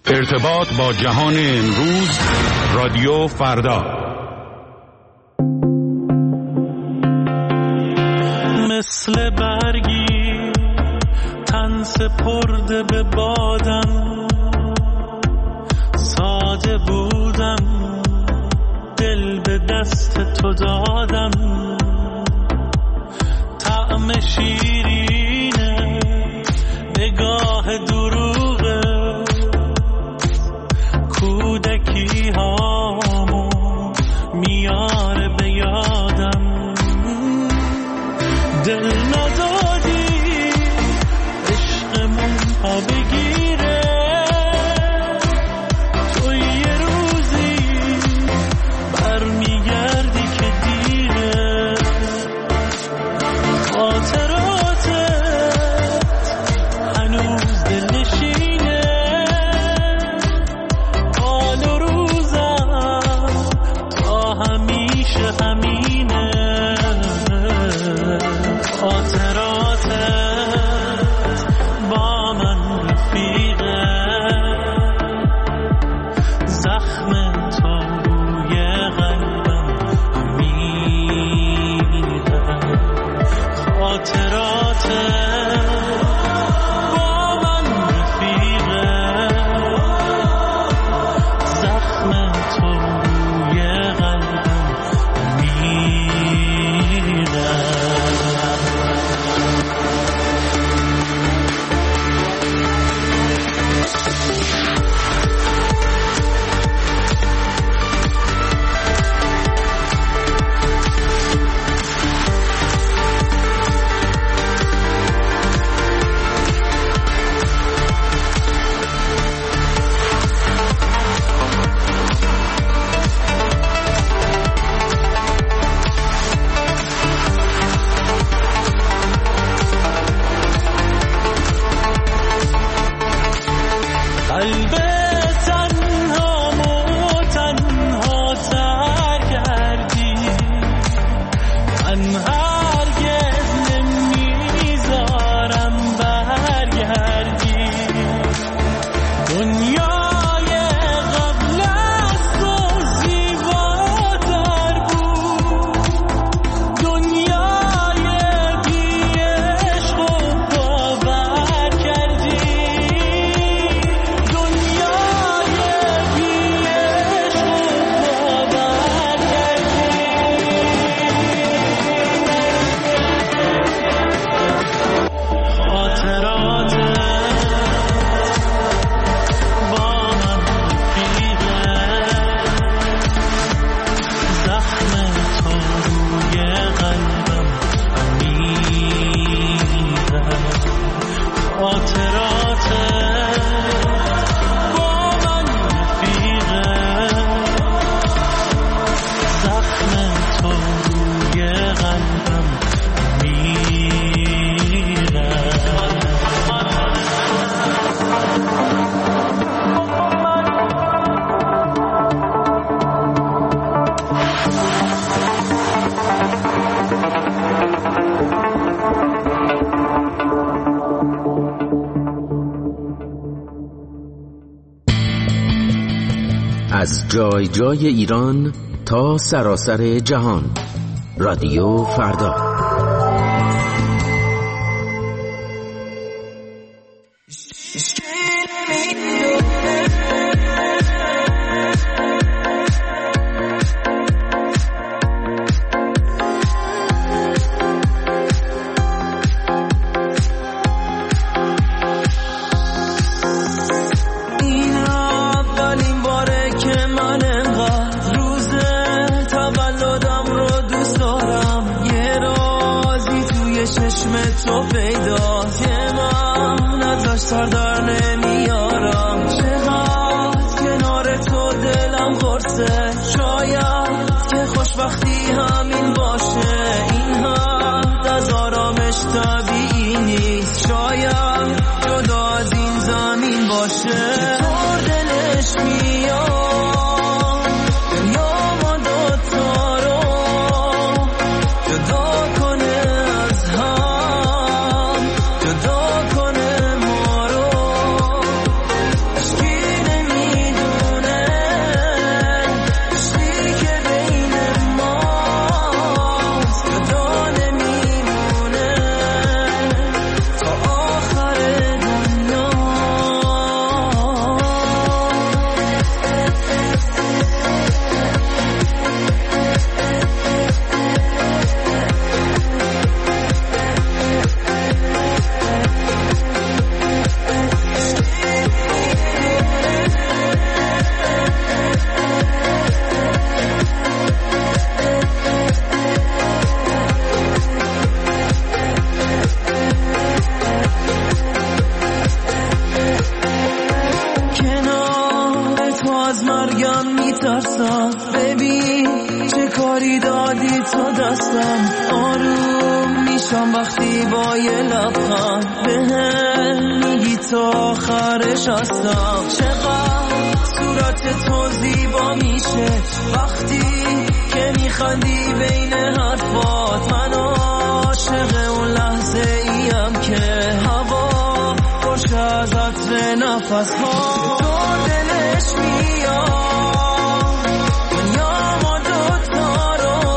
ارتباط با جهان امروز، رادیو فردا. مثل برگی تن سپرده به بادم، ساده بودم دل به دست تو دادم، طعم شیرینه نگاه دروغه، کودکی هامو میاره به یادم، دل ندادی عشقمون پا بگیره، تو یه روزی برمیگردی که دیره، خاطراتت هنوز دلنشینه، حال و روزم تا همیشه همینه، خاطراتت با من رفیقه، زخم تو روی قلبم میره، خاطراتت با من رفیقه، زخم تو روی قلبم میره. قلب تنهامو تنها تر کردی، من هرگز نمیذارم برگردی، دنیای قبل از تو زیباتر بود، دنیای بی عشق و باور کردی، از جای جای ایران تا سراسر جهان، رادیو فردا. تو پیدا که من ازش سر در نمیارم، چقدر کنار تو دلم قرصه، شاید که خوشبختی همین باشه، این حد از آرامش طبیعی نیست، شاید جدا از این زمین باشه، چطور دلش میاد دنیا ما دوتا رو جدا کنه از هم، جدا کنه ما رو، اشکی دستم. ببین چه کاری دادی تو دستم. آروم میشم وقتی با یه لبخند بهم میگی تو آخرش هستم. چقدر صورت تو زیبا میشه وقتی که میخندی بین حرفات. من عاشق اون لحظه ایم که هوا خوش از عطر نفس ها. تو دلش میاد دنیا ما دوتا رو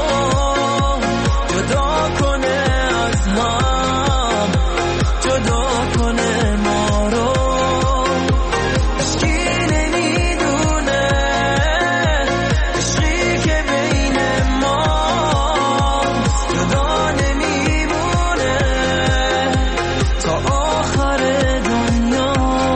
جدا کنه از هم، جدا کنه ما رو. اشکی نمیدونه عشقی که بین ماست جدا نمیمونه تا آخر دنیا.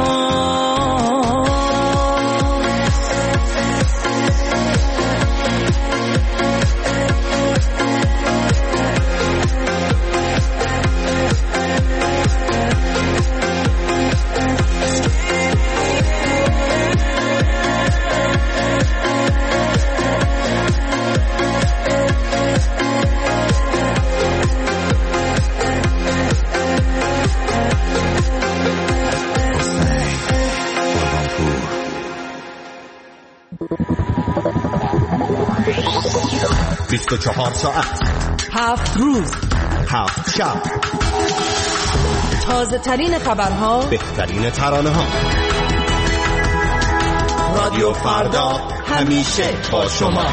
بیست و 24 ساعت 7 روز 7 شب تازه ترین خبرها، بهترین ترانه ها. رادیو فردا همیشه با شما.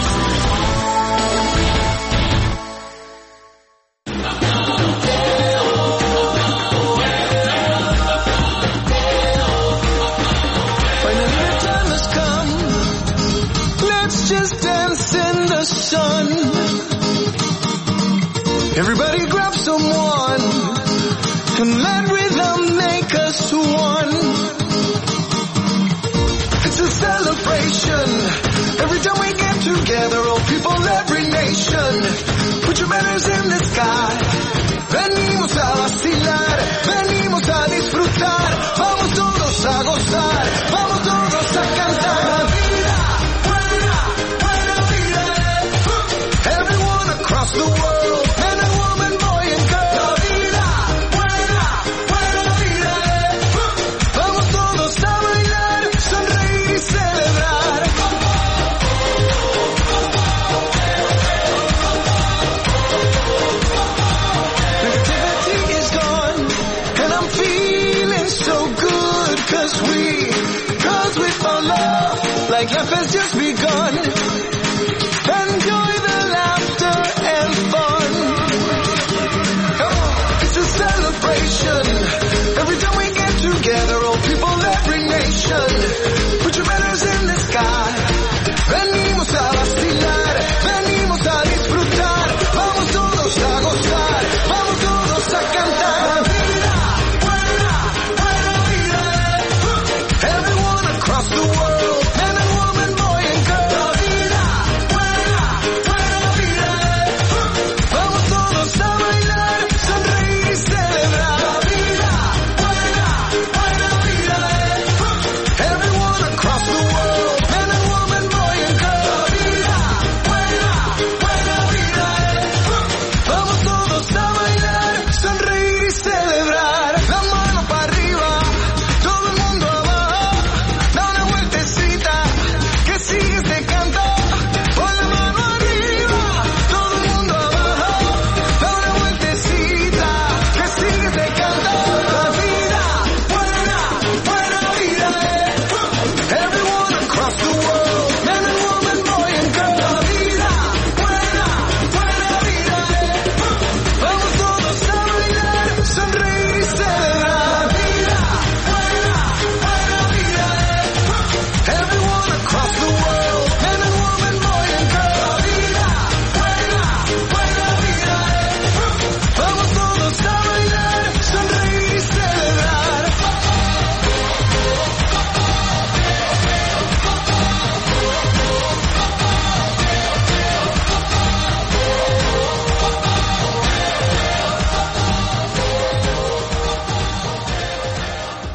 Everybody grab someone and let rhythm make us one. It's a celebration. Every time we get together, all people, every nation. Put your banners in the sky. Venimos a vacilar, venimos a disfrutar. Vamos todos a gozar, vamos todos a cantar. La vida, buena, buena vida. Everyone across the world. Like life has just begun. Enjoy the laughter and fun. It's a celebration. Every time we get together, all people, every nation. Put your banners in the sky. Venimos a vacilar, venimos a disfrutar. Vamos todos a gozar, vamos todos a cantar. La vida, buena, buena vida. Everyone across the world.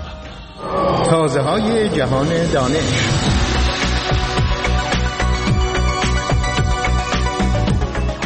تازه‌های جهان دانش.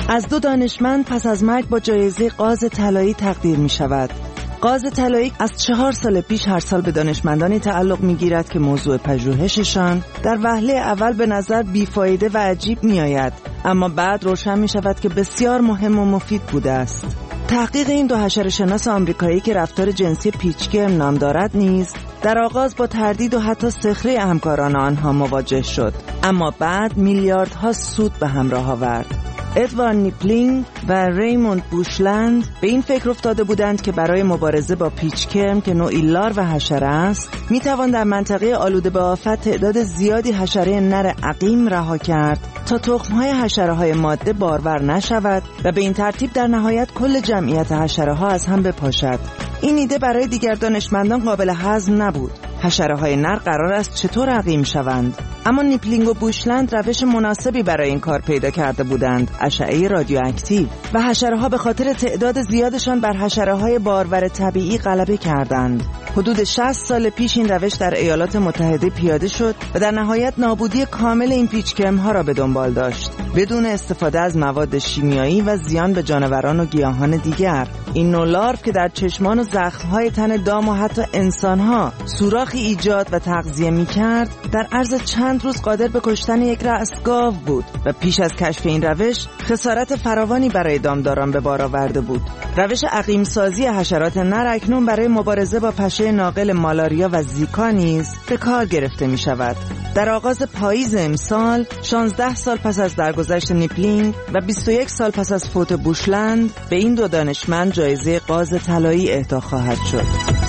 از 2 دانشمند پس از مرگ با جایزه غاز طلایی تقدیر می شود. غاز طلایی از 4 سال پیش هر سال به دانشمندانی تعلق می گیرد که موضوع پژوهششان در وهله اول به نظر بیفایده و عجیب می آید، اما بعد روشن می شود که بسیار مهم و مفید بوده است. تحقیق این 2 حشره‌شناس آمریکایی که رفتار جنسی پیچگرم نام دارد نیز در آغاز با تردید و حتی سخره همکاران آنها مواجه شد، اما بعد میلیاردها سود به همراه آورد. ادوارد نیپلینگ و ریموند بوشلند به این فکر افتاده بودند که برای مبارزه با پیچکرم که نوعی لار و حشره است میتوان در منطقه آلوده به آفت تعداد زیادی حشره نر عقیم رها کرد تا تخم‌های حشره‌های ماده بارور نشود و به این ترتیب در نهایت کل جمعیت حشره‌ها از هم بپاشد. این ایده برای دیگر دانشمندان قابل هضم نبود. حشره‌های نر قرار است چطور عقیم شوند؟ اما نیپلینگ و بوشلند روش مناسبی برای این کار پیدا کرده بودند: اشعه رادیواکتیو. و حشره‌ها به خاطر تعداد زیادشان بر حشره‌های بارور طبیعی غلبه کردند. حدود 60 سال پیش این روش در ایالات متحده پیاده شد و در نهایت نابودی کامل این پیچکرم‌ها را به دنبال داشت، بدون استفاده از مواد شیمیایی و زیان به جانوران و گیاهان دیگر. این نوع لارو که در چشمان و زخم‌های تن دام و حتی انسان‌ها سوراخی ایجاد و تغذیه می‌کرد، در عرض چند روز قادر به کشتن یک رأس گاو بود و پیش از کشف این روش خسارت فراوانی برای دامداران به بار آورده بود. روش عقیم سازی حشرات نر اکنون برای مبارزه با پشه ناقل مالاریا و زیکا نیز به کار گرفته می‌شود. در آغاز پاییز امسال، 16 سال پس از درگذشت نیپلینگ و 21 سال پس از فوت بوشلند، به این 2 دانشمند جایزه غاز طلایی اهدا خواهد شد.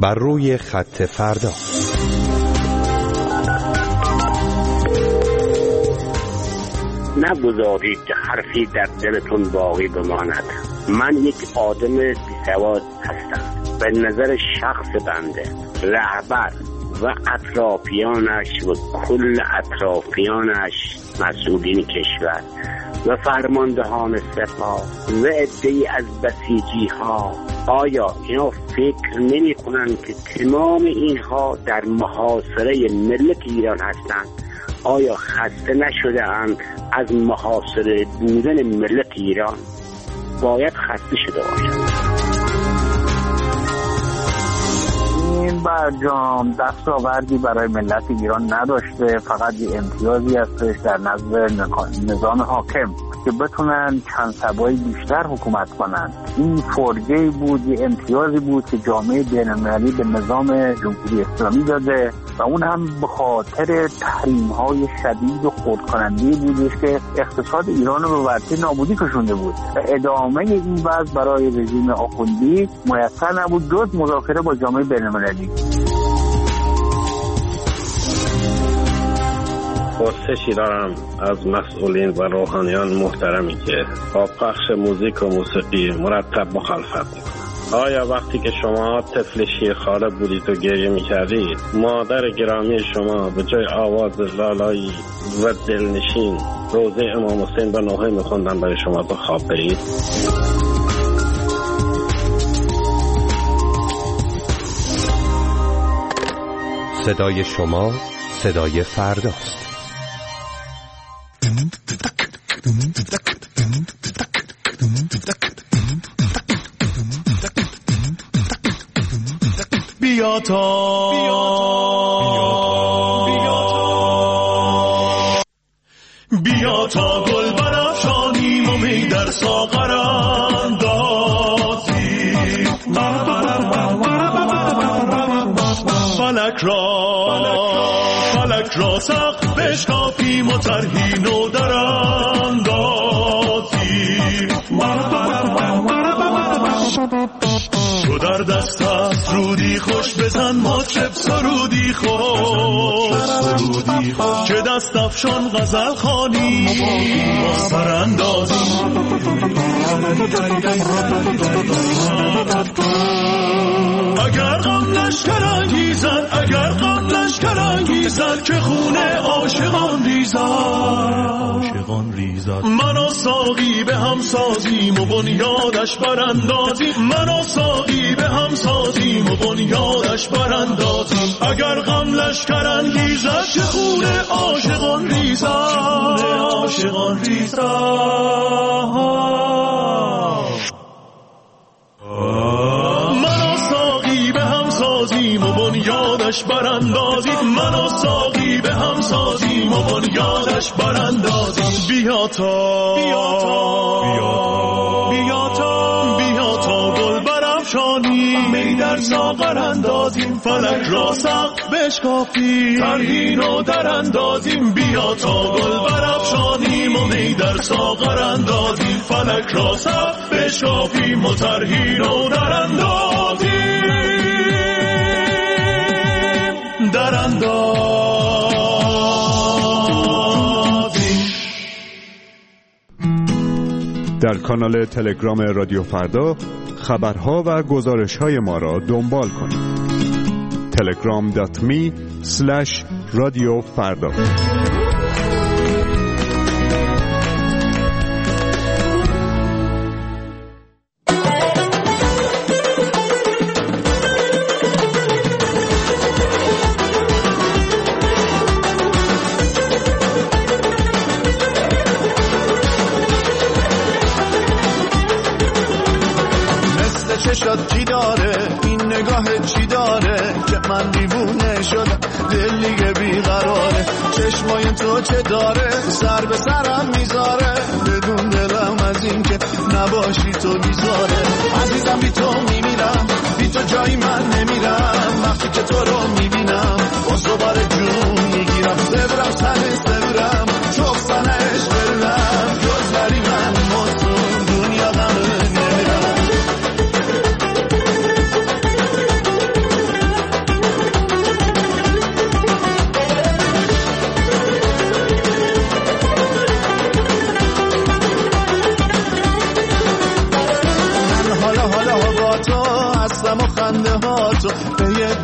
بر روی خط فردا. نگذارید که حرفی در دلتون باقی بماند. من یک آدم بی‌سواد هستم. به نظر شخص بنده، رهبر و اطرافیانش و کل اطرافیانش، مسئولین کشور و فرماندهان سپاه و عده‌ای از بسیجی ها، آیا اینا فکر نمی کنند که تمام اینها در محاصره ملت ایران هستند؟ آیا خسته نشده اند از محاصره بودن ملت ایران؟ باید خسته شده باشند. این برجام دستاوردی برای ملت ایران نداشته، فقط یه امتیازی هستش در نظر نظام حاکم که بتونن چند سبایی بیشتر حکومت کنن. این فرجه‌ای بود، یه امتیازی بود که جامعه بین‌المللی به نظام جمهوری اسلامی داده و اون هم به خاطر تحریم‌های شدید و خردکننده بودش که اقتصاد ایران رو به ورطه نابودی کشونده بود و ادامه این وضع برای رژیم آخوندی میسر نبود جز مذاکره با جامعه بین‌المللی. پرسشی دارم از مسئولین و روحانیان محترمی که با پخش موزیک و موسیقی مرتب مخالفت میکنند. آیا وقتی که شما طفل شیرخواره بودید و گریه میکردید، مادر گرامی شما به جای آواز لالایی و دلنشین روزه امام حسین به نوحه میخوندن برای شما به خواب برید؟ صدای شما صدای فرداست. بیا تا گل برافشانیم و می در ساغر اندازیم، فلک را سقف بشکافیم و طرحی نو در اندازیم. تو در دست است رودی خوش، بزن مطرب سرودی خوش، که دست افشان غزل خوانی با سراندازی. اگر غم لشکر انگیزد که خون عاشقان ریزد، من و ساقی به هم سازیم و بنیادش براندازیم، من و ساقی به هم سازیم و بنیادش براندازیم. اگر غم لشکر انگیزد که خون عاشقان ریزد، و بنیادش براندازیم، من و ساقی به هم سازیم و بنیادش براندازیم. بیا تا گل برافشانیم، می در ساغر اندازیم، فلک را سقف بشکافیم، طرحی نو در اندازیم. بیا تا گل برافشانیم و می در ساغر اندازیم، فلک را سقف بشکافیم و طرحی نو در اندازیم. در کانال تلگرام رادیو فردا خبرها و گزارش‌های ما را دنبال کنید. telegram.me/رادیو فردا. چی داره این نگاه چی داره که من دیوونه شدم، دل دیگه بیقراره. چشمای تو چه داره سر به سرم میذاره، بدون دلم از این که نباشی تو بیزاره. عزیزم بی تو میمیرم، بی تو جایی من نمیرم، وقتی که تو رو میبینم باز دوباره جون میگیرم. سبرم سبرم چوب سنش برم، جزوری من مصون دنیا غمه نمیرم.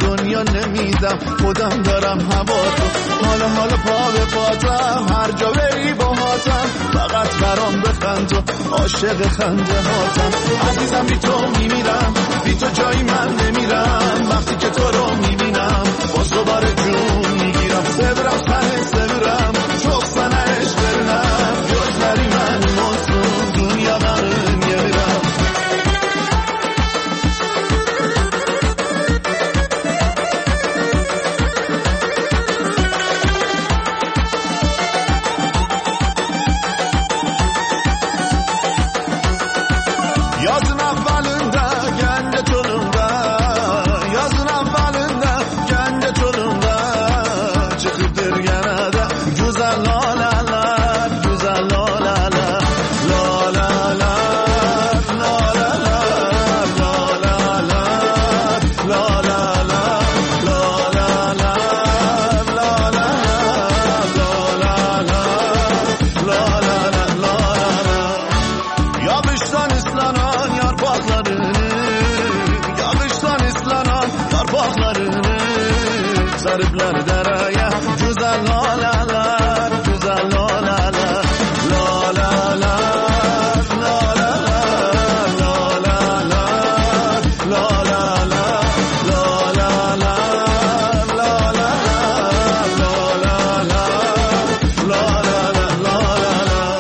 دنیا نمیدم، خودم دارم هوا تو. حالا پا به پاتم، هر جا بری با هاتم، فقط برام بخند تو، عاشق خنده هاتم. عزیزم بی تو میمیرم، بی تو جایی من نمیرم، وقتی که تو رو میبینم باز دوباره جون میگیرم. سبرم سنه سبرم çok sana eş vermem, gözlerimin olsun dünyaların yemirem. Yazın avvalında kendi çolumda, yazın avvalında kendi çolumda, çıkıptır gene de güzel lalalar, güzel lalalar, lalalar, lalalar, lalalar, lalalar, lalalar, lalalar, lalalar. Yağıştan ıslanan yarpaklarını, yağıştan ıslanan yarpaklarını sarıplar dereye, güzel lalalar, güzel lalalar, lalalar, lalalar, lalalar, lalalar, lalalar, lalalar, lalalar.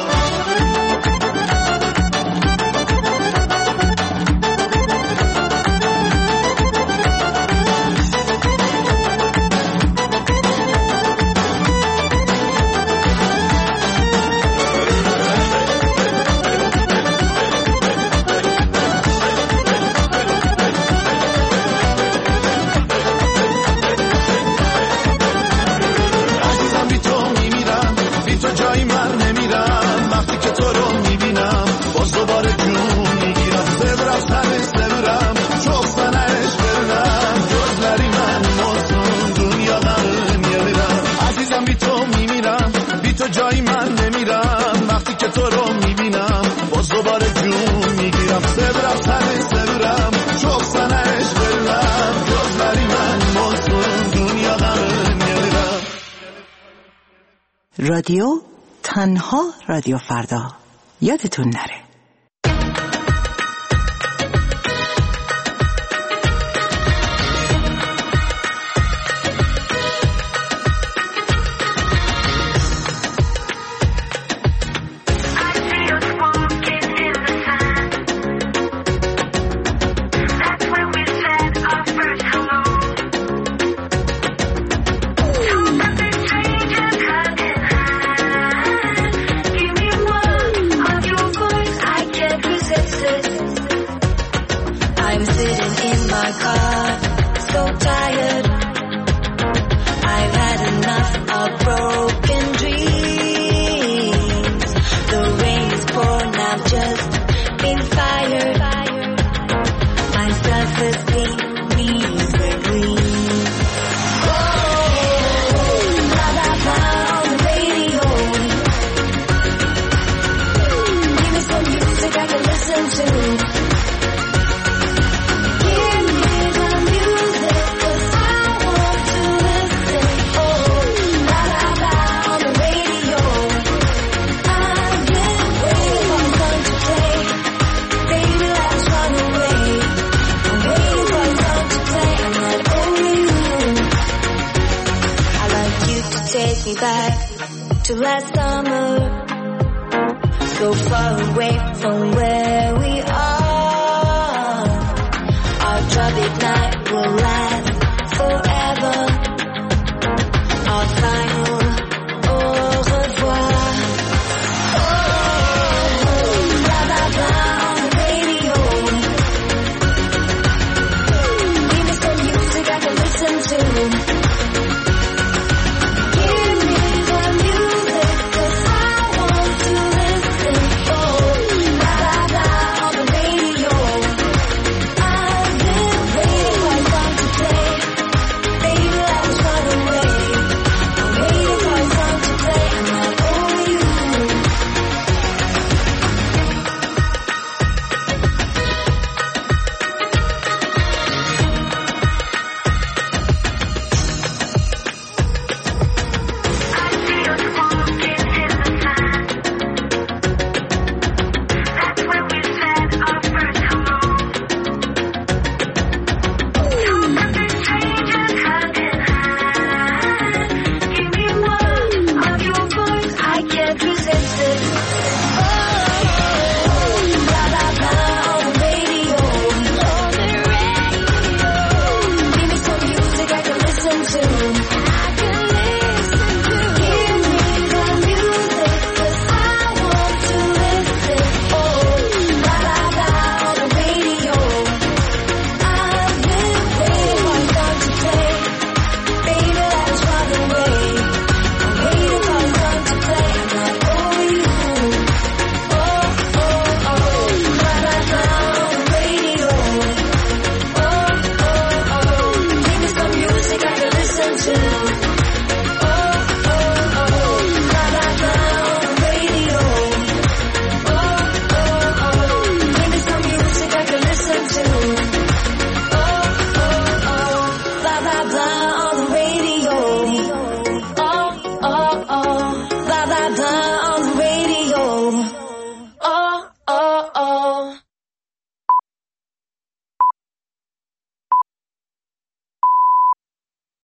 عزیزم بی تو میمیرم، بی تو جایی من نمیرم، وقتی که تو رو میبینم باز دوباره جون میگیرم. سبرم سنه سبرم çok sana eş vermem, gözlerimin olsun dünyaların yemirem. عزیزم بی تو میمیرم، بی تو جایی من نمیرم، وقتی که تو رو میبینم باز دوباره جون میگیرم. سبرم سنه سبرم çok sana eş vermem, gözlerimin olsun dünyaların yemirem. رادیو تنها رادیو فردا، یادتون نره. I'm sitting in my car, so tired. I've had enough of broken dreams. The rain is pouring, I've just been fired. My self-esteem needs a green. La la la on the radio. Give me some music I can listen to. Take me back to last summer, so far away from where we are. Our troubled night will last forever. Our final au revoir. Blah blah blah on the radio. Give me some music I can listen to.